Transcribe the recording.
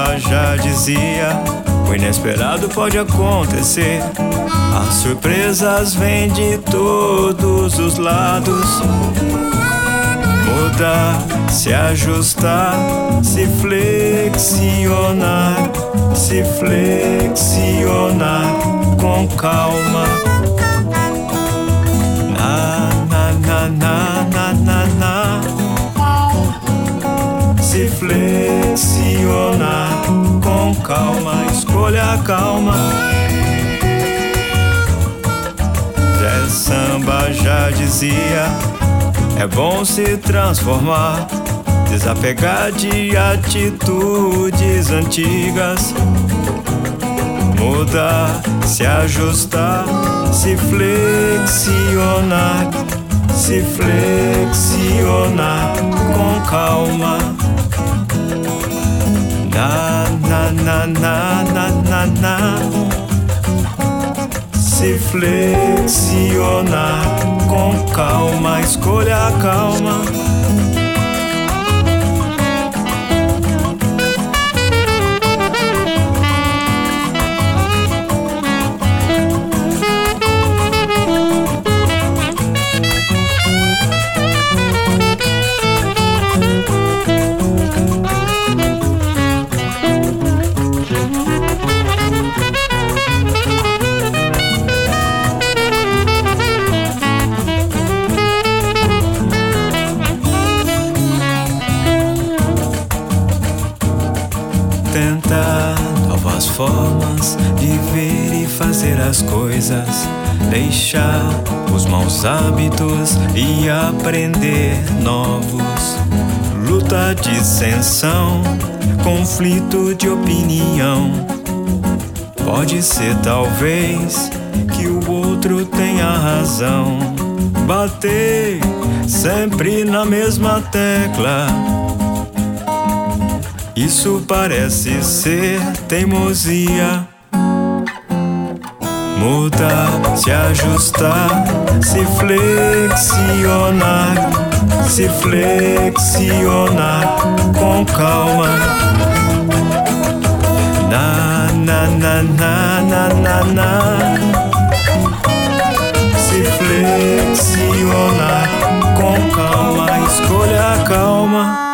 samba já dizia: o inesperado pode acontecer. As surpresas vêm de todos os lados. Mudar, se ajustar, se flexionar, se flexionar com calma. Na, na, na, na, na, na, na. Se flexionar com calma, escolha a calma. Zé Samba já dizia: é bom se transformar, desapegar de atitudes antigas. Mudar, se ajustar, se flexionar, se flexionar com calma. Na, na, na, na, na, na, na. Se flexionar com calma, escolha a calma. Tentar novas formas de ver e fazer as coisas, deixar os maus hábitos e aprender novos. Luta, dissensão, conflito de opinião. Pode ser talvez que o outro tenha razão. Bater sempre na mesma tecla, isso parece ser teimosia. Mudar, se ajustar, se flexionar, se flexionar com calma. Na, na, na, na, na, na, na. Se flexionar com calma, escolha a calma.